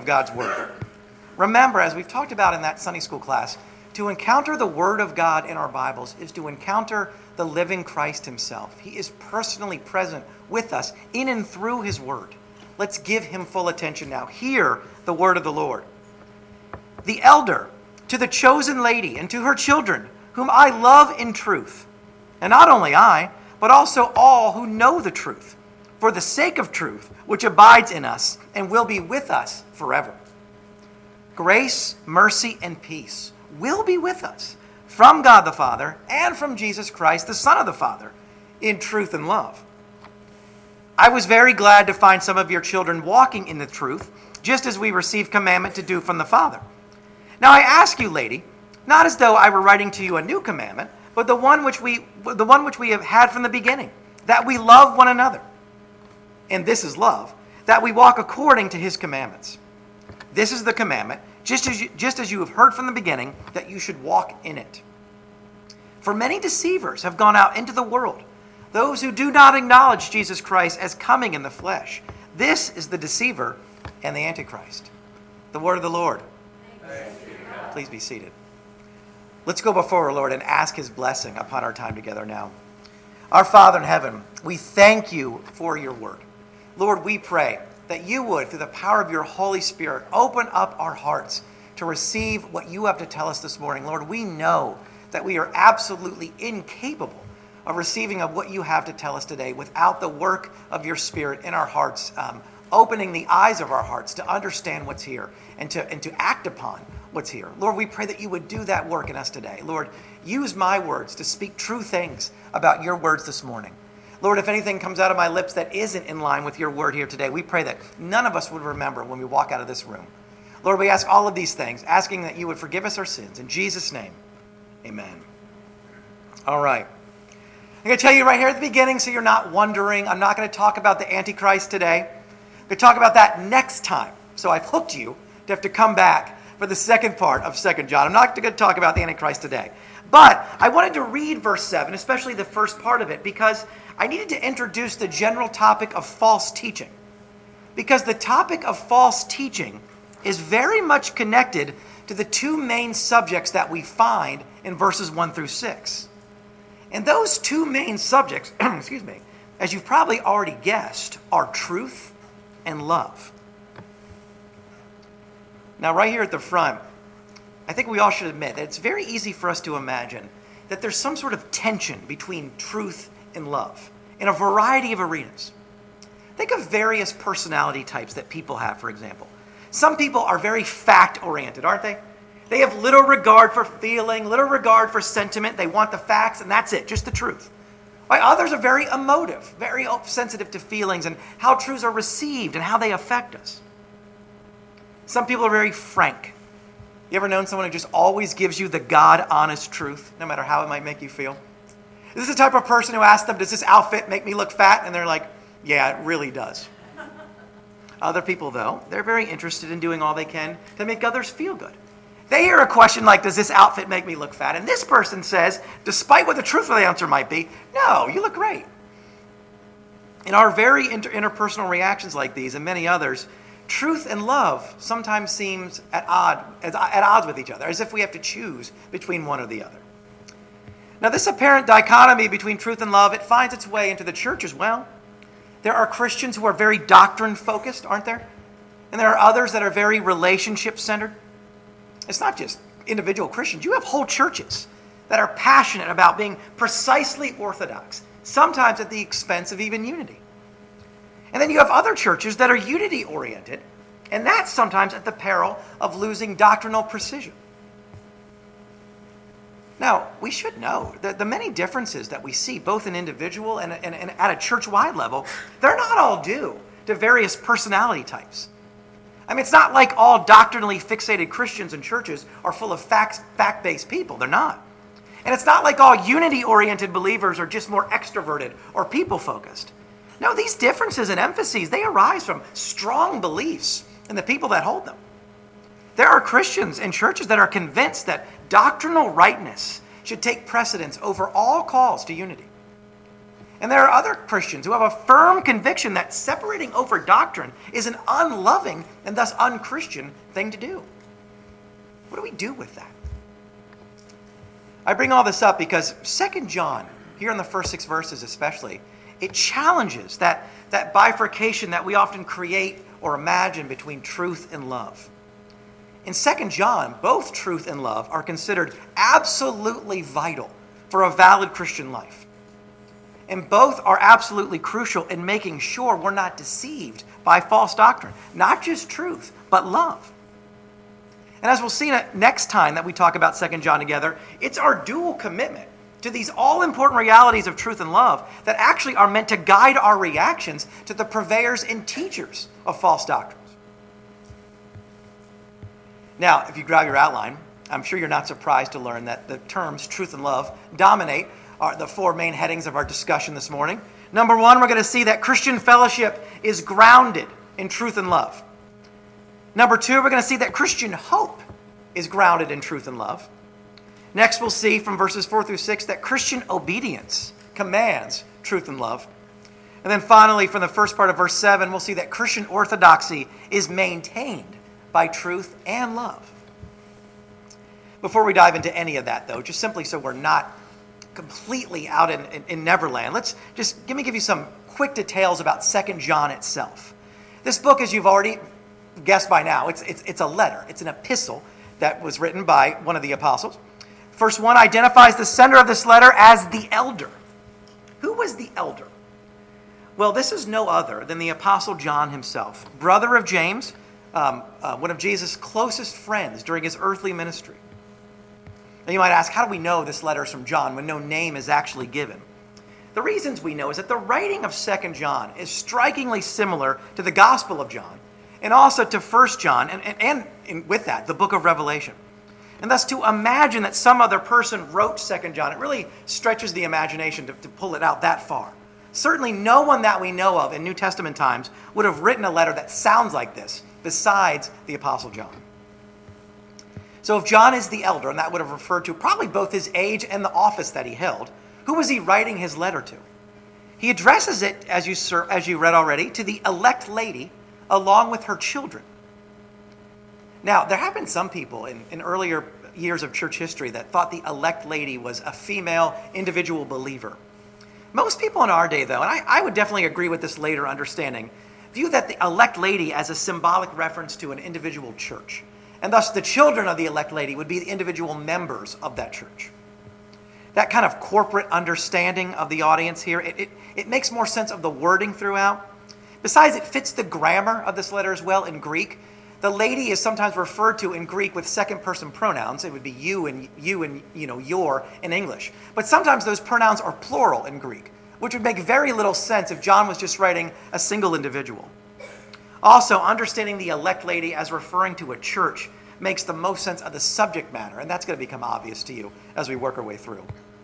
God's Word. Remember, as we've talked about in that Sunday school class, to encounter the Word of God in our Bibles is to encounter the living Christ himself. He is personally present with us in and through his Word. Let's give him full attention now. Hear the word of the Lord. The elder, to the chosen lady and to her children, whom I love in truth, and not only I, but also all who know the truth, for the sake of truth, which abides in us and will be with us forever. Grace, mercy, and peace will be with us from God the Father and from Jesus Christ, the Son of the Father, in truth and love. I was very glad to find some of your children walking in the truth, just as we received commandment to do from the Father. Now I ask you, lady, not as though I were writing to you a new commandment, but the one which we have had from the beginning, that we love one another. And this is love, that we walk according to his commandments. This is the commandment, just as you have heard from the beginning, that you should walk in it. For many deceivers have gone out into the world, those who do not acknowledge Jesus Christ as coming in the flesh. This is the deceiver and the Antichrist. The word of the Lord. Please be seated. Let's go before our Lord and ask his blessing upon our time together now. Our Father in heaven, we thank you for your word. Lord, we pray that you would, through the power of your Holy Spirit, open up our hearts to receive what you have to tell us this morning. Lord, we know that we are absolutely incapable of receiving of what you have to tell us today without the work of your Spirit in our hearts, opening the eyes of our hearts to understand what's here and to act upon what's here. Lord, we pray that you would do that work in us today. Lord, use my words to speak true things about your words this morning. Lord, if anything comes out of my lips that isn't in line with your word here today, we pray that none of us would remember when we walk out of this room. Lord, we ask all of these things, asking that you would forgive us our sins. In Jesus' name, amen. All right. I'm going to tell you right here at the beginning so you're not wondering. I'm not going to talk about the Antichrist today. I'm going to talk about that next time. So I've hooked you to have to come back for the second part of 2 John. I'm not going to talk about the Antichrist today. But I wanted to read verse 7, especially the first part of it, because I needed to introduce the general topic of false teaching. Because the topic of false teaching is very much connected to the two main subjects that we find in verses 1 through 6. And those two main subjects, excuse me, as you've probably already guessed, are truth and love. Now, right here at the front, I think we all should admit that it's very easy for us to imagine that there's some sort of tension between truth and love in a variety of arenas. Think of various personality types that people have, for example. Some people are very fact-oriented, aren't they? They have little regard for feeling, little regard for sentiment. They want the facts, and that's it, just the truth. While others are very emotive, very sensitive to feelings and how truths are received and how they affect us. Some people are very frank. You ever known someone who just always gives you the God-honest truth, no matter how it might make you feel? This is the type of person who asks them, does this outfit make me look fat? And they're like, yeah, it really does. Other people, though, they're very interested in doing all they can to make others feel good. They hear a question like, does this outfit make me look fat? And this person says, despite what the truth of the answer might be, no, you look great. In our very interpersonal reactions like these and many others, truth and love sometimes seems at odds with each other, as if we have to choose between one or the other. Now, this apparent dichotomy between truth and love, it finds its way into the church as well. There are Christians who are very doctrine-focused, aren't there? And there are others that are very relationship-centered. It's not just individual Christians. You have whole churches that are passionate about being precisely orthodox, sometimes at the expense of even unity. And then you have other churches that are unity-oriented, and that's sometimes at the peril of losing doctrinal precision. Now, we should know that the many differences that we see, both in individual and at a church-wide level, they're not all due to various personality types. I mean, it's not like all doctrinally fixated Christians and churches are full of fact-based people. They're not. And it's not like all unity-oriented believers are just more extroverted or people-focused. No, these differences and emphases, they arise from strong beliefs in the people that hold them. There are Christians and churches that are convinced that doctrinal rightness should take precedence over all calls to unity. And there are other Christians who have a firm conviction that separating over doctrine is an unloving and thus unchristian thing to do. What do we do with that? I bring all this up because 2 John, here in the first 6 verses especially, it challenges that bifurcation that we often create or imagine between truth and love. In 2 John, both truth and love are considered absolutely vital for a valid Christian life. And both are absolutely crucial in making sure we're not deceived by false doctrine. Not just truth, but love. And as we'll see next time that we talk about 2 John together, it's our dual commitment to these all-important realities of truth and love that actually are meant to guide our reactions to the purveyors and teachers of false doctrines. Now, if you grab your outline, I'm sure you're not surprised to learn that the terms truth and love dominate the 4 main headings of our discussion this morning. Number 1, we're going to see that Christian fellowship is grounded in truth and love. Number 2, we're going to see that Christian hope is grounded in truth and love. Next, we'll see from verses 4 through 6 that Christian obedience commands truth and love. And then finally, from the first part of verse 7, we'll see that Christian orthodoxy is maintained by truth and love. Before we dive into any of that, though, just simply so we're not completely out in Neverland, let me give you some quick details about 2 John itself. This book, as you've already guessed by now, it's a letter. It's an epistle that was written by one of the apostles. Verse 1 identifies the sender of this letter as the elder. Who was the elder? Well, this is no other than the apostle John himself, brother of James, one of Jesus' closest friends during his earthly ministry. Now you might ask, how do we know this letter is from John when no name is actually given? The reasons we know is that the writing of 2 John is strikingly similar to the Gospel of John, and also to 1 John, and with that, the book of Revelation. And thus, to imagine that some other person wrote 2 John, it really stretches the imagination to pull it out that far. Certainly no one that we know of in New Testament times would have written a letter that sounds like this, besides the Apostle John. So if John is the elder, and that would have referred to probably both his age and the office that he held, who was he writing his letter to? He addresses it, as you read already, to the elect lady along with her children. Now, there have been some people in earlier years of church history that thought the elect lady was a female individual believer. Most people in our day, though, and I would definitely agree with this later understanding, view that the elect lady as a symbolic reference to an individual church. And thus the children of the elect lady would be the individual members of that church. That kind of corporate understanding of the audience here, it makes more sense of the wording throughout. Besides, it fits the grammar of this letter as well in Greek. The lady is sometimes referred to in Greek with second-person pronouns. It would be you and your in English. But sometimes those pronouns are plural in Greek, which would make very little sense if John was just writing a single individual. Also, understanding the elect lady as referring to a church makes the most sense of the subject matter, and that's going to become obvious to you as we work our way through.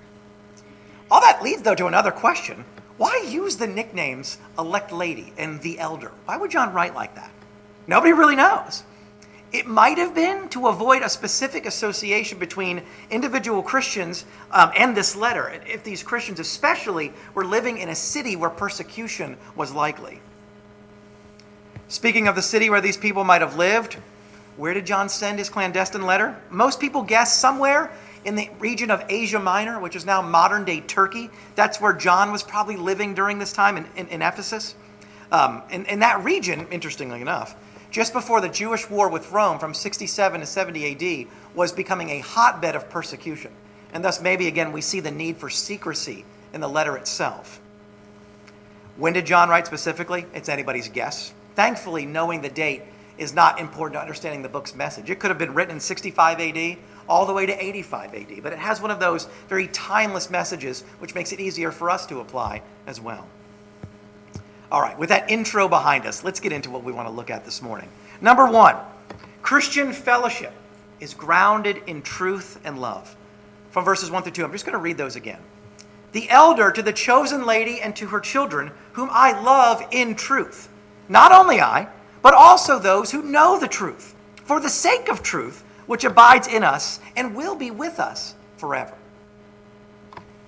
All that leads, though, to another question. Why use the nicknames elect lady and the elder? Why would John write like that? Nobody really knows. It might have been to avoid a specific association between individual Christians and this letter, if these Christians especially were living in a city where persecution was likely. Speaking of the city where these people might have lived, where did John send his clandestine letter? Most people guess somewhere in the region of Asia Minor, which is now modern-day Turkey. That's where John was probably living during this time in Ephesus. In that region, interestingly enough, just before the Jewish war with Rome from 67 to 70 AD was becoming a hotbed of persecution. And thus maybe again we see the need for secrecy in the letter itself. When did John write specifically? It's anybody's guess. Thankfully, knowing the date is not important to understanding the book's message. It could have been written in 65 AD all the way to 85 AD, but it has one of those very timeless messages which makes it easier for us to apply as well. All right, with that intro behind us, let's get into what we want to look at this morning. Number 1, Christian fellowship is grounded in truth and love. From verses 1 through 2, I'm just going to read those again. The elder to the chosen lady and to her children, whom I love in truth. Not only I, but also those who know the truth, for the sake of truth, which abides in us and will be with us forever.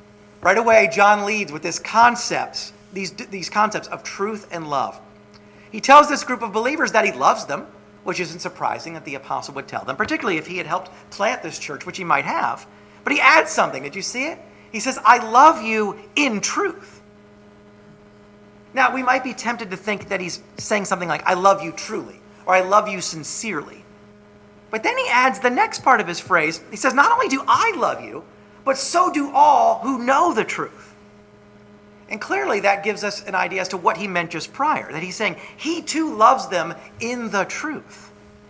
Right away, John leads with these concepts of truth and love. He tells this group of believers that he loves them, which isn't surprising that the apostle would tell them, particularly if he had helped plant this church, which he might have. But he adds something. Did you see it? He says, I love you in truth. Now, we might be tempted to think that he's saying something like, I love you truly, or I love you sincerely. But then he adds the next part of his phrase. He says, not only do I love you, but so do all who know the truth. And clearly that gives us an idea as to what he meant just prior, that he's saying he too loves them in the truth.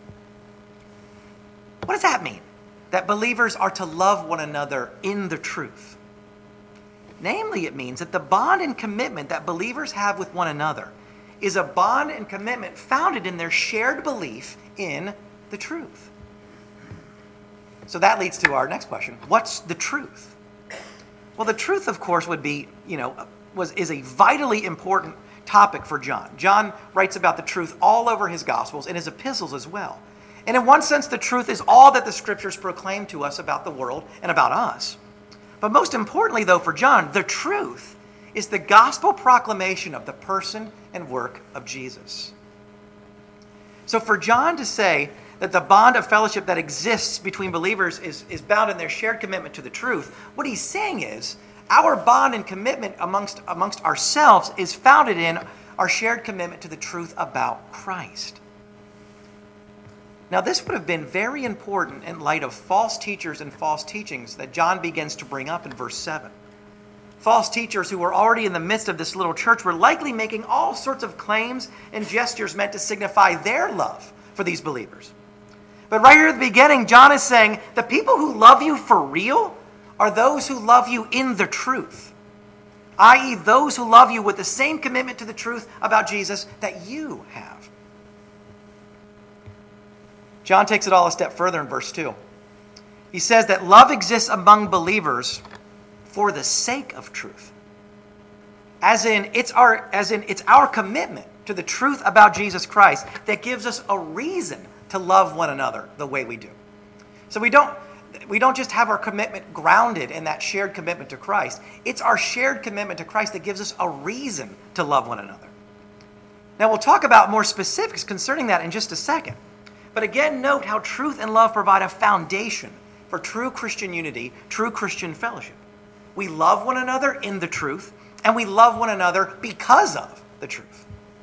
What does that mean? That believers are to love one another in the truth. Namely, it means that the bond and commitment that believers have with one another is a bond and commitment founded in their shared belief in the truth. So that leads to our next question. What's the truth? Well, the truth, of course, would be, is a vitally important topic for John. John writes about the truth all over his Gospels and his epistles as well. And in one sense, the truth is all that the Scriptures proclaim to us about the world and about us. But most importantly, though, for John, the truth is the gospel proclamation of the person and work of Jesus. So for John to say that the bond of fellowship that exists between believers is bound in their shared commitment to the truth, what he's saying is our bond and commitment amongst ourselves is founded in our shared commitment to the truth about Christ. Now, this would have been very important in light of false teachers and false teachings that John begins to bring up in verse 7. False teachers who were already in the midst of this little church were likely making all sorts of claims and gestures meant to signify their love for these believers. But right here at the beginning, John is saying the people who love you for real are those who love you in the truth, i.e., those who love you with the same commitment to the truth about Jesus that you have. John takes it all a step further in verse 2. He says that love exists among believers for the sake of truth. As in it's our commitment to the truth about Jesus Christ that gives us a reason to love one another the way we do. So we don't just have our commitment grounded in that shared commitment to Christ. It's our shared commitment to Christ that gives us a reason to love one another. Now we'll talk about more specifics concerning that in just a second. But again, note how truth and love provide a foundation for true Christian unity, true Christian fellowship. We love one another in the truth, and we love one another because of the truth.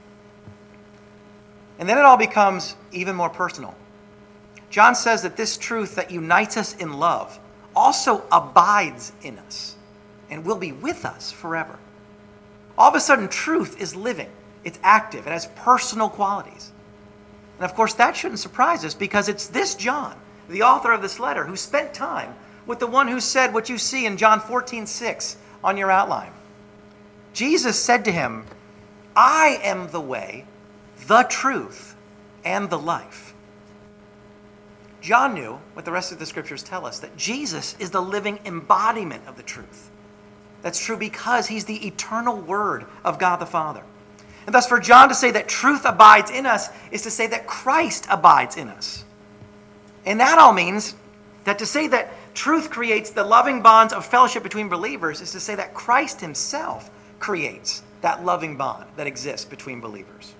And then it all becomes even more personal. John says that this truth that unites us in love also abides in us and will be with us forever. All of a sudden, truth is living, it's active, it has personal qualities. And of course, that shouldn't surprise us because it's this John, the author of this letter, who spent time with the one who said what you see in John 14:6 on your outline. Jesus said to him, I am the way, the truth, and the life. John knew what the rest of the scriptures tell us, that Jesus is the living embodiment of the truth. That's true because he's the eternal word of God the Father. And thus for John to say that truth abides in us is to say that Christ abides in us. And that all means that to say that truth creates the loving bonds of fellowship between believers is to say that Christ himself creates that loving bond that exists between believers.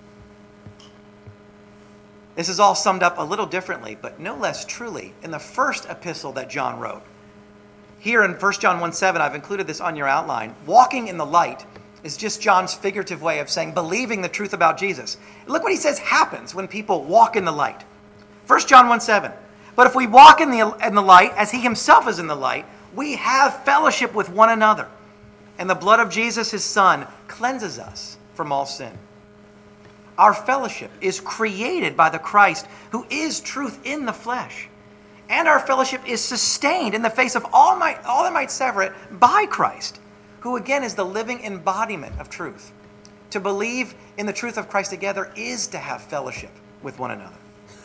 This is all summed up a little differently, but no less truly, in the first epistle that John wrote. Here in 1 John 1:7, I've included this on your outline. Walking in the light is just John's figurative way of saying believing the truth about Jesus. Look what he says happens when people walk in the light. 1 John 1:7. But if we walk in the light as he himself is in the light, we have fellowship with one another. And the blood of Jesus, his son, cleanses us from all sin. Our fellowship is created by the Christ who is truth in the flesh. And our fellowship is sustained in the face of all that might sever it by Christ, who again is the living embodiment of truth. To believe in the truth of Christ together is to have fellowship with one another.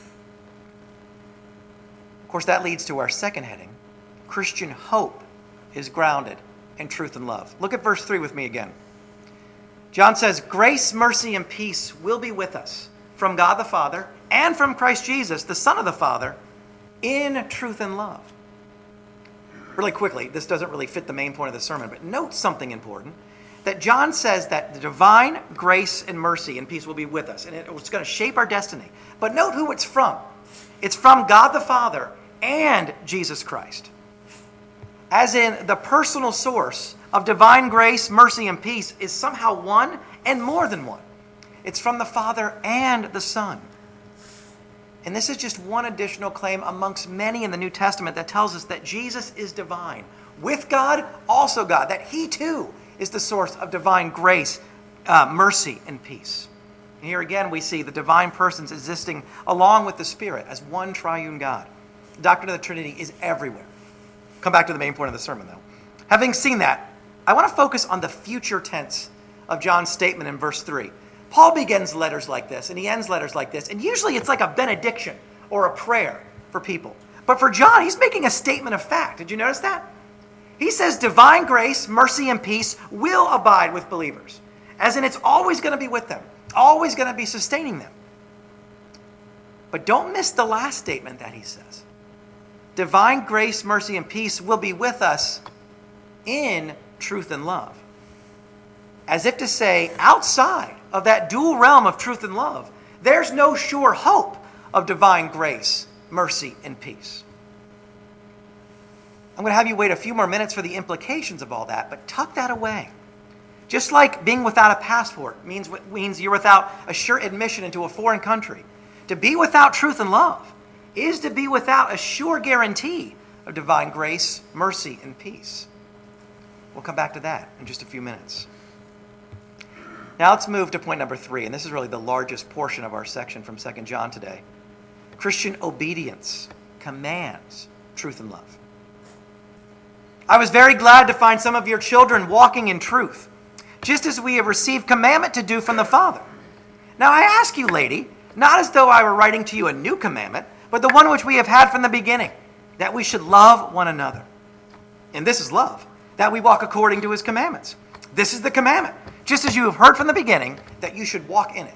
Of course, that leads to our second heading. Christian hope is grounded in truth and love. Look at verse 3 with me again. John says, grace, mercy, and peace will be with us from God the Father and from Christ Jesus, the Son of the Father, in truth and love. really quickly, this doesn't really fit the main point of the sermon, but note something important, that John says that the divine grace and mercy and peace will be with us, and it's going to shape our destiny. But note who it's from. It's from God the Father and Jesus Christ. As in, the personal source of divine grace, mercy, and peace is somehow one and more than one. It's from the Father and the Son. And this is just one additional claim amongst many in the New Testament that tells us that Jesus is divine. With God, also God. That he too is the source of divine grace, mercy, and peace. And here again we see the divine persons existing along with the Spirit as one triune God. The doctrine of the Trinity is everywhere. Come back to the main point of the sermon, though. Having seen that, I want to focus on the future tense of John's statement in verse 3. Paul begins letters like this, and he ends letters like this, and usually it's like a benediction or a prayer for people. But for John, he's making a statement of fact. Did you notice that? He says divine grace, mercy, and peace will abide with believers, as in it's always going to be with them, always going to be sustaining them. But don't miss the last statement that he says. Divine grace, mercy, and peace will be with us in truth and love. As if to say, outside of that dual realm of truth and love, there's no sure hope of divine grace, mercy, and peace. I'm going to have you wait a few more minutes for the implications of all that, but tuck that away. Just like being without a passport means you're without a sure admission into a foreign country, to be without truth and love is to be without a sure guarantee of divine grace, mercy, and peace. We'll come back to that in just a few minutes. Now let's move to point number 3, and this is really the largest portion of our section from 2 John today. Christian obedience commands truth and love. I was very glad to find some of your children walking in truth, just as we have received commandment to do from the Father. Now I ask you, lady, not as though I were writing to you a new commandment, but the one which we have had from the beginning, that we should love one another. And this is love, that we walk according to his commandments. This is the commandment, just as you have heard from the beginning, that you should walk in it.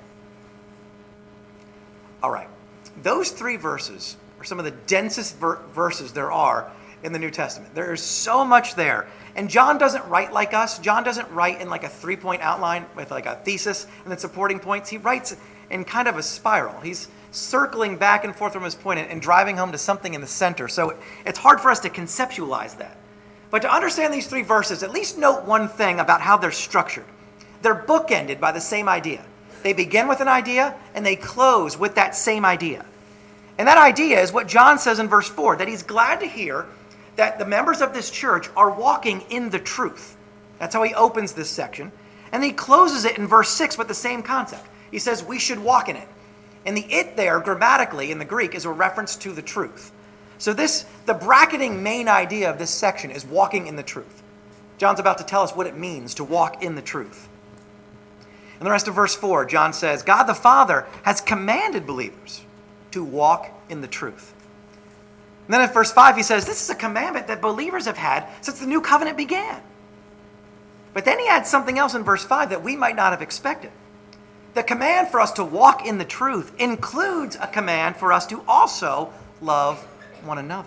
All right, those 3 verses are some of the densest verses there are in the New Testament. There is so much there. And John doesn't write like us. John doesn't write in like a 3-point outline with like a thesis and then supporting points. He writes in kind of a spiral. He's circling back and forth from his point and driving home to something in the center. So it's hard for us to conceptualize that. But to understand these 3 verses, at least note one thing about how they're structured. They're bookended by the same idea. They begin with an idea and they close with that same idea. And that idea is what John says in verse 4, that he's glad to hear that the members of this church are walking in the truth. That's how he opens this section. And he closes it in verse 6 with the same concept. He says we should walk in it. And the it there, grammatically in the Greek, is a reference to the truth. So the bracketing main idea of this section is walking in the truth. John's about to tell us what it means to walk in the truth. In the rest of verse 4, John says, God the Father has commanded believers to walk in the truth. And then in verse 5, he says, this is a commandment that believers have had since the new covenant began. But then he adds something else in verse 5 that we might not have expected. The command for us to walk in the truth includes a command for us to also love one another.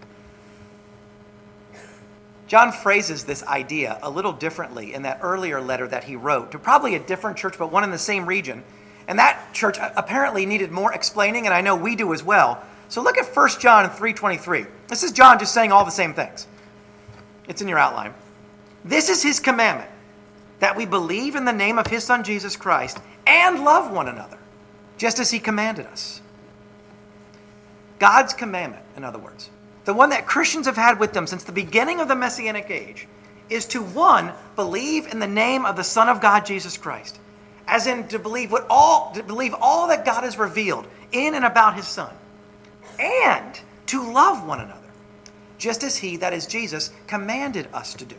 John phrases this idea a little differently in that earlier letter that he wrote to probably a different church, but one in the same region. And that church apparently needed more explaining, and I know we do as well. So look at 1 John 3:23. This is John just saying all the same things. It's in your outline. This is his commandment, that we believe in the name of his Son Jesus Christ and love one another, just as he commanded us. God's commandment, in other words, the one that Christians have had with them since the beginning of the Messianic age, is to, 1, believe in the name of the Son of God, Jesus Christ, as in to believe all that God has revealed in and about his Son, and to love one another, just as he, that is Jesus, commanded us to do.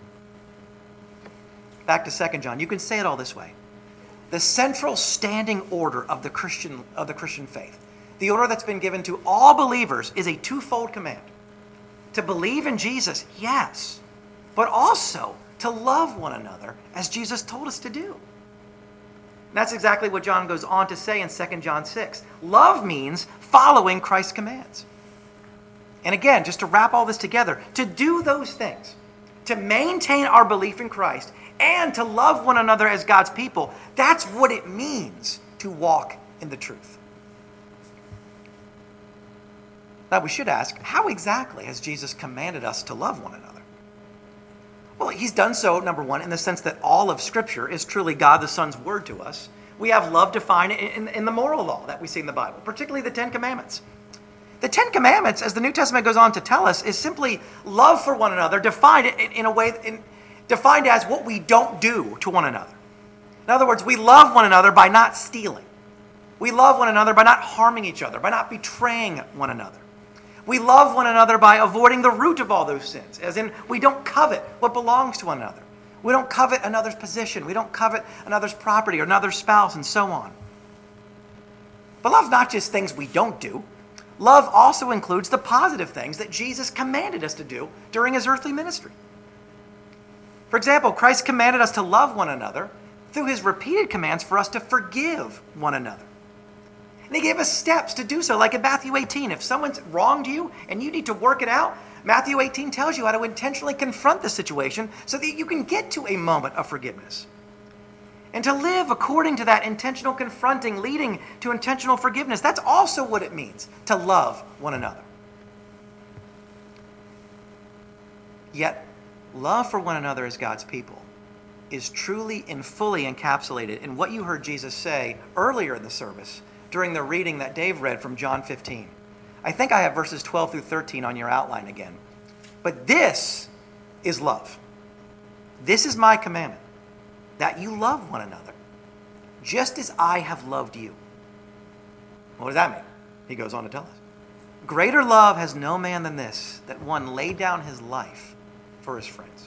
Back to 2 John, you can say it all this way. The central standing order of the Christian faith, the order that's been given to all believers, is a twofold command. To believe in Jesus, yes, but also to love one another as Jesus told us to do. And that's exactly what John goes on to say in 2 John 6. Love means following Christ's commands. And again, just to wrap all this together, to do those things, to maintain our belief in Christ and to love one another as God's people, that's what it means to walk in the truth. Now we should ask, how exactly has Jesus commanded us to love one another? Well, he's done so, number one, in the sense that all of Scripture is truly God the Son's word to us. We have love defined in the moral law that we see in the Bible, particularly the Ten Commandments. The Ten Commandments, as the New Testament goes on to tell us, is simply love for one another, defined in a way, defined as what we don't do to one another. In other words, we love one another by not stealing. We love one another by not harming each other, by not betraying one another. We love one another by avoiding the root of all those sins, as in we don't covet what belongs to one another. We don't covet another's position. We don't covet another's property or another's spouse and so on. But love's not just things we don't do. Love also includes the positive things that Jesus commanded us to do during his earthly ministry. For example, Christ commanded us to love one another through his repeated commands for us to forgive one another. And he gave us steps to do so, like in Matthew 18. If someone's wronged you and you need to work it out, Matthew 18 tells you how to intentionally confront the situation so that you can get to a moment of forgiveness. And to live according to that intentional confronting, leading to intentional forgiveness, that's also what it means to love one another. Yet, love for one another as God's people is truly and fully encapsulated in what you heard Jesus say earlier in the service during the reading that Dave read from John 15. I think I have verses 12 through 13 on your outline again. But this is love. This is my commandment, that you love one another, just as I have loved you. What does that mean? He goes on to tell us. Greater love has no man than this, that one lay down his life for his friends.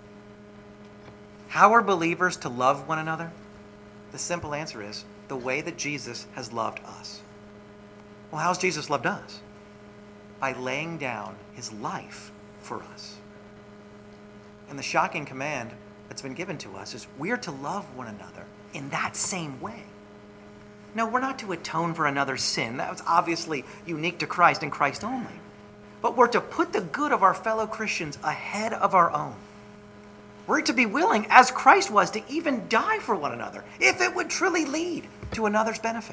How are believers to love one another? The simple answer is the way that Jesus has loved us. Well, how's Jesus loved us? By laying down his life for us. And the shocking command that's been given to us is we're to love one another in that same way. No, we're not to atone for another's sin. That was obviously unique to Christ and Christ only. But we're to put the good of our fellow Christians ahead of our own. We're to be willing, as Christ was, to even die for one another, if it would truly lead to another's benefit.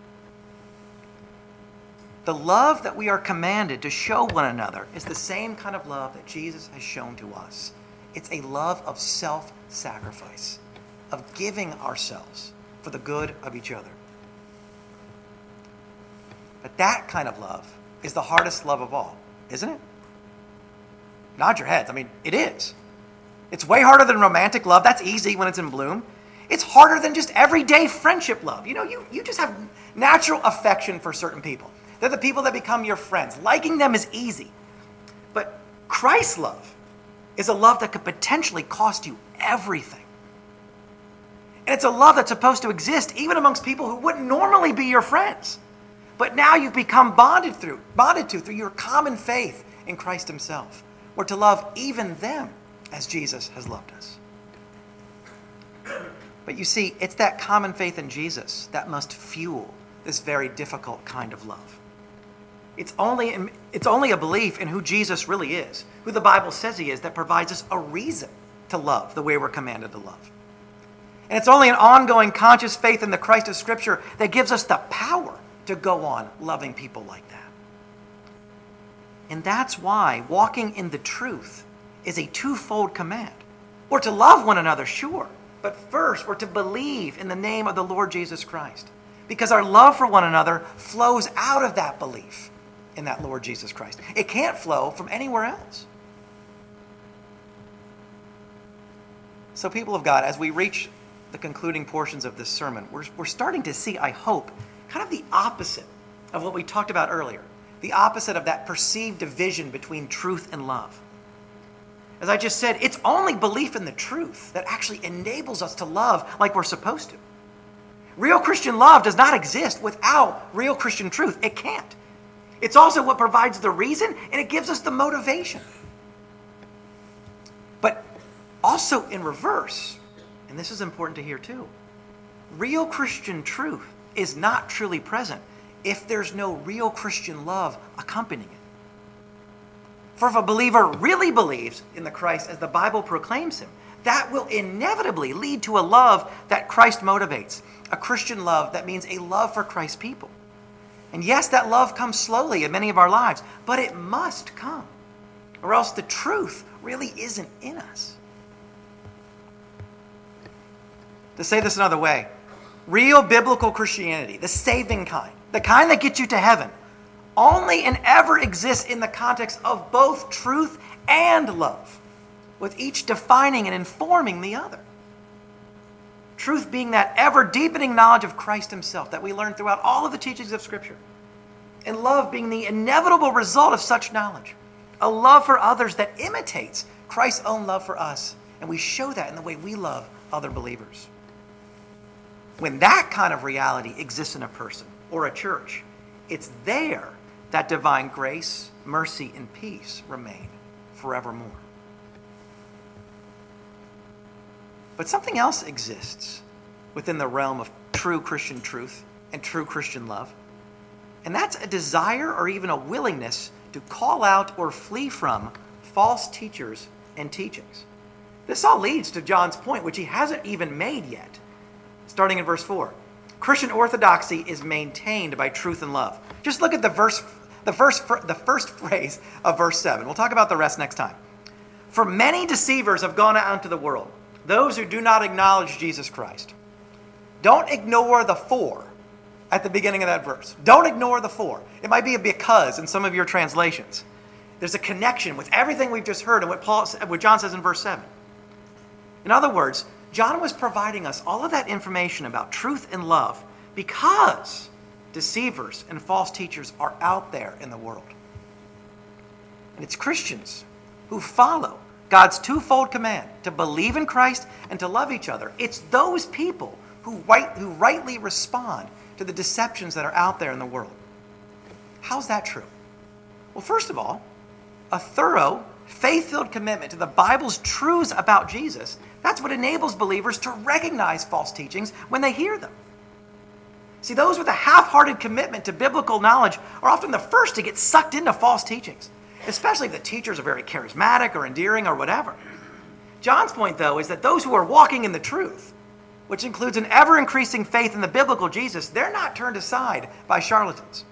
The love that we are commanded to show one another is the same kind of love that Jesus has shown to us. It's a love of self-sacrifice, of giving ourselves for the good of each other. But that kind of love is the hardest love of all, isn't it? Nod your heads. I mean, it is. It's way harder than romantic love. That's easy when it's in bloom. It's harder than just everyday friendship love. You know, you just have natural affection for certain people. They're the people that become your friends. Liking them is easy. But Christ's love is a love that could potentially cost you everything. And it's a love that's supposed to exist even amongst people who wouldn't normally be your friends. But now you've become bonded to through your common faith in Christ himself. We're to love even them as Jesus has loved us. But you see, it's that common faith in Jesus that must fuel this very difficult kind of love. It's only a belief in who Jesus really is, who the Bible says he is, that provides us a reason to love the way we're commanded to love. And it's only an ongoing conscious faith in the Christ of Scripture that gives us the power to go on loving people like that. And that's why walking in the truth is a twofold command. We're to love one another, sure, but first we're to believe in the name of the Lord Jesus Christ, because our love for one another flows out of that belief in that Lord Jesus Christ. It can't flow from anywhere else. So, people of God, as we reach the concluding portions of this sermon, we're starting to see, I hope, kind of the opposite of what we talked about earlier, the opposite of that perceived division between truth and love. As I just said, it's only belief in the truth that actually enables us to love like we're supposed to. Real Christian love does not exist without real Christian truth. It can't. It's also what provides the reason, and it gives us the motivation. But also in reverse, and this is important to hear too, real Christian truth is not truly present if there's no real Christian love accompanying it. For if a believer really believes in the Christ as the Bible proclaims him, that will inevitably lead to a love that Christ motivates, a Christian love that means a love for Christ's people. And yes, that love comes slowly in many of our lives, but it must come, or else the truth really isn't in us. To say this another way, real biblical Christianity, the saving kind, the kind that gets you to heaven, only and ever exists in the context of both truth and love, with each defining and informing the other. Truth being that ever-deepening knowledge of Christ himself that we learn throughout all of the teachings of Scripture. And love being the inevitable result of such knowledge. A love for others that imitates Christ's own love for us. And we show that in the way we love other believers. When that kind of reality exists in a person or a church, it's there that divine grace, mercy, and peace remain forevermore. But something else exists within the realm of true Christian truth and true Christian love. And that's a desire or even a willingness to call out or flee from false teachers and teachings. This all leads to John's point, which he hasn't even made yet. Starting in verse 4. Christian orthodoxy is maintained by truth and love. Just look at the first phrase of verse 7. We'll talk about the rest next time. For many deceivers have gone out into the world, those who do not acknowledge Jesus Christ. Don't ignore the for at the beginning of that verse. Don't ignore the for. It might be a because in some of your translations. There's a connection with everything we've just heard and what John says in verse 7. In other words, John was providing us all of that information about truth and love because deceivers and false teachers are out there in the world. And it's Christians who follow God's twofold command to believe in Christ and to love each other. It's those people who rightly respond to the deceptions that are out there in the world. How's that true? Well, first of all, a thorough, faith-filled commitment to the Bible's truths about Jesus, that's what enables believers to recognize false teachings when they hear them. See, those with a half-hearted commitment to biblical knowledge are often the first to get sucked into false teachings, especially if the teachers are very charismatic or endearing or whatever. John's point, though, is that those who are walking in the truth, which includes an ever-increasing faith in the biblical Jesus, they're not turned aside by charlatans.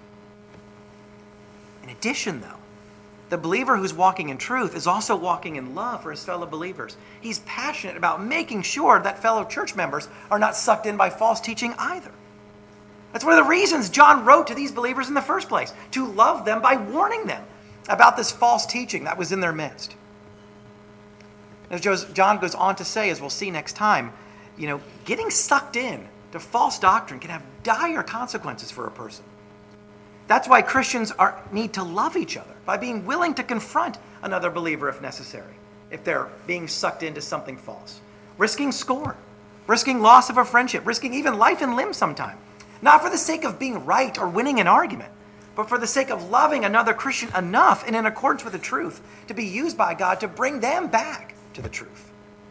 In addition, though, the believer who's walking in truth is also walking in love for his fellow believers. He's passionate about making sure that fellow church members are not sucked in by false teaching either. That's one of the reasons John wrote to these believers in the first place, to love them by warning them about this false teaching that was in their midst. As John goes on to say, as we'll see next time, getting sucked in to false doctrine can have dire consequences for a person. That's why Christians need to love each other by being willing to confront another believer if necessary, if they're being sucked into something false. Risking scorn, risking loss of a friendship, risking even life and limb sometime. Not for the sake of being right or winning an argument, but for the sake of loving another Christian enough and in accordance with the truth to be used by God to bring them back to the truth.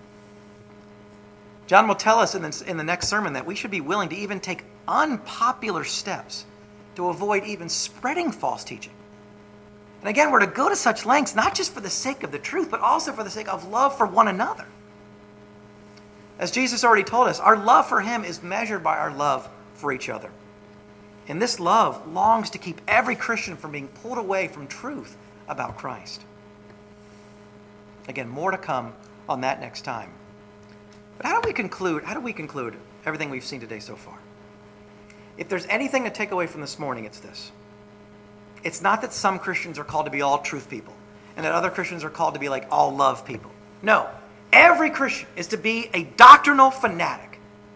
John will tell us in the next sermon that we should be willing to even take unpopular steps to avoid even spreading false teaching. And again, we're to go to such lengths not just for the sake of the truth, but also for the sake of love for one another. As Jesus already told us, our love for him is measured by our love for each other. And this love longs to keep every Christian from being pulled away from truth about Christ. Again, more to come on that next time. But how do we conclude everything we've seen today so far? If there's anything to take away from this morning, it's this. It's not that some Christians are called to be all truth people and that other Christians are called to be like all love people. No, every Christian is to be a doctrinal fanatic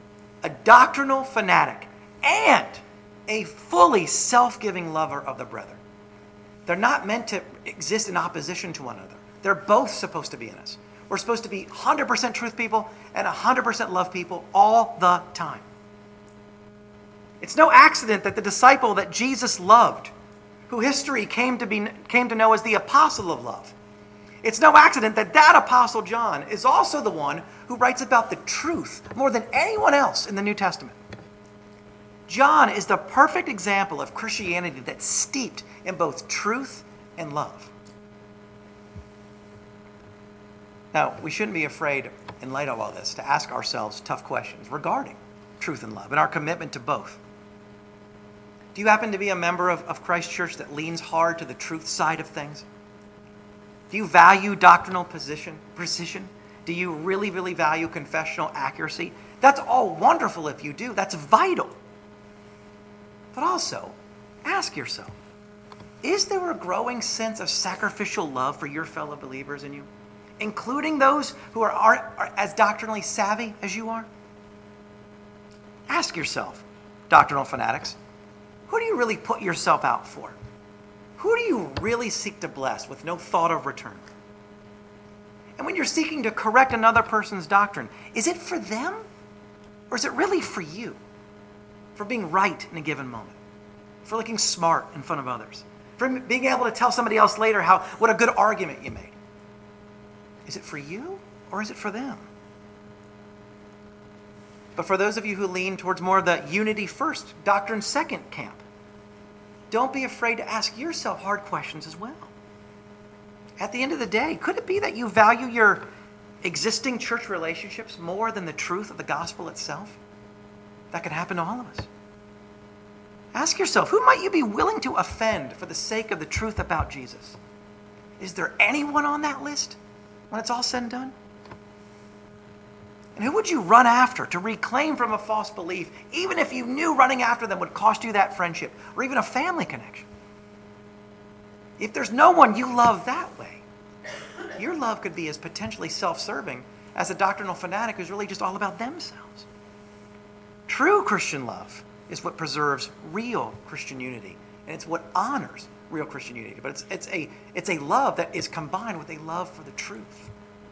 and a fully self-giving lover of the brethren. They're not meant to exist in opposition to one another. They're both supposed to be in us. We're supposed to be 100% truth people and 100% love people all the time. It's no accident that the disciple that Jesus loved, who history came to know as the apostle of love, it's no accident that apostle John is also the one who writes about the truth more than anyone else in the New Testament. John is the perfect example of Christianity that's steeped in both truth and love. Now, we shouldn't be afraid, in light of all this, to ask ourselves tough questions regarding truth and love and our commitment to both. Do you happen to be a member of Christ Church that leans hard to the truth side of things? Do you value doctrinal precision? Do you really, really value confessional accuracy? That's all wonderful if you do. That's vital. But also, ask yourself, is there a growing sense of sacrificial love for your fellow believers in you, including those who are as doctrinally savvy as you are? Ask yourself, doctrinal fanatics, who do you really put yourself out for? Who do you really seek to bless with no thought of return? And when you're seeking to correct another person's doctrine, is it for them? Or is it really for you? For being right in a given moment? For looking smart in front of others? For being able to tell somebody else later what a good argument you made? Is it for you or is it for them? But for those of you who lean towards more of the unity first, doctrine second camp, don't be afraid to ask yourself hard questions as well. At the end of the day, could it be that you value your existing church relationships more than the truth of the gospel itself? That could happen to all of us. Ask yourself, who might you be willing to offend for the sake of the truth about Jesus? Is there anyone on that list when it's all said and done? And who would you run after to reclaim from a false belief, even if you knew running after them would cost you that friendship or even a family connection? If there's no one you love that way, your love could be as potentially self-serving as a doctrinal fanatic who's really just all about themselves. True Christian love is what preserves real Christian unity, and it's what honors real Christian unity. But it's a love that is combined with a love for the truth.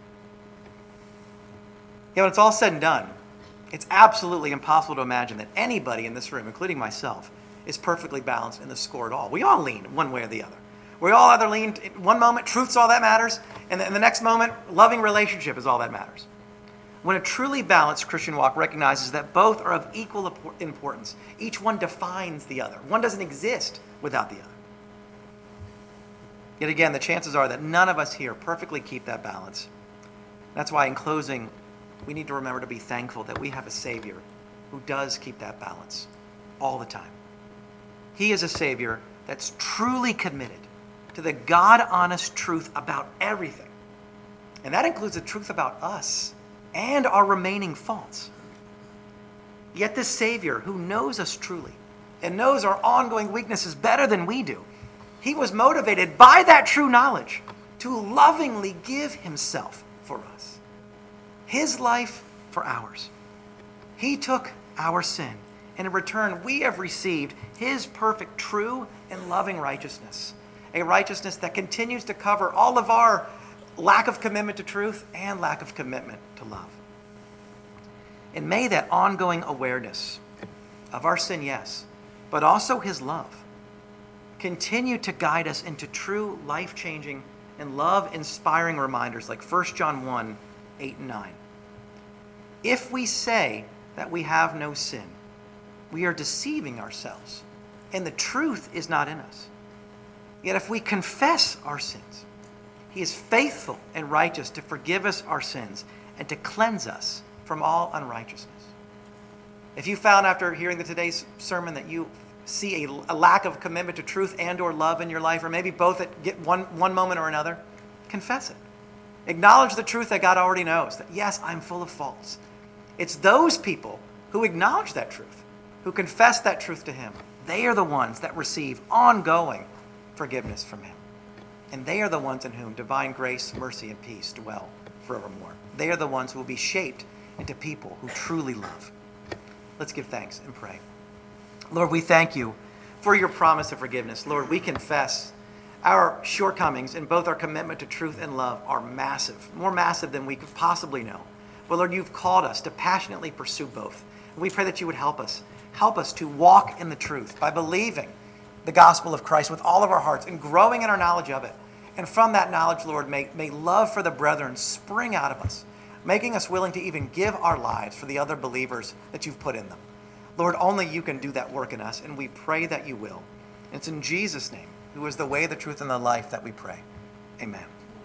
When it's all said and done, it's absolutely impossible to imagine that anybody in this room, including myself, is perfectly balanced in the score at all. We all lean one way or the other. We all either lean, in one moment, truth's all that matters, and in the next moment, loving relationship is all that matters. When a truly balanced Christian walk recognizes that both are of equal importance, each one defines the other. One doesn't exist without the other. Yet again, the chances are that none of us here perfectly keep that balance. That's why, in closing, we need to remember to be thankful that we have a Savior who does keep that balance all the time. He is a Savior that's truly committed to the God-honest truth about everything. And that includes the truth about us and our remaining faults. Yet this Savior, who knows us truly and knows our ongoing weaknesses better than we do, he was motivated by that true knowledge to lovingly give himself for us. His life for ours. He took our sin, and in return we have received his perfect, true, and loving righteousness. A righteousness that continues to cover all of our lack of commitment to truth and lack of commitment to love. And may that ongoing awareness of our sin, yes, but also his love, continue to guide us into true life-changing and love-inspiring reminders like 1 John 1, 8 and 9. If we say that we have no sin, we are deceiving ourselves, and the truth is not in us. Yet if we confess our sins, he is faithful and righteous to forgive us our sins and to cleanse us from all unrighteousness. If you found after hearing today's sermon that you see a lack of commitment to truth and or love in your life, or maybe both at one moment or another, confess it. Acknowledge the truth that God already knows, that yes, I'm full of faults. It's those people who acknowledge that truth, who confess that truth to him. They are the ones that receive ongoing forgiveness from him. And they are the ones in whom divine grace, mercy, and peace dwell forevermore. They are the ones who will be shaped into people who truly love. Let's give thanks and pray. Lord, we thank you for your promise of forgiveness. Lord, we confess our shortcomings in both our commitment to truth and love are massive, more massive than we could possibly know. But Lord, you've called us to passionately pursue both. And we pray that you would help us. Help us to walk in the truth by believing the gospel of Christ with all of our hearts and growing in our knowledge of it. And from that knowledge, Lord, may love for the brethren spring out of us, making us willing to even give our lives for the other believers that you've put in them. Lord, only you can do that work in us, and we pray that you will. And it's in Jesus' name, who is the way, the truth, and the life, that we pray. Amen.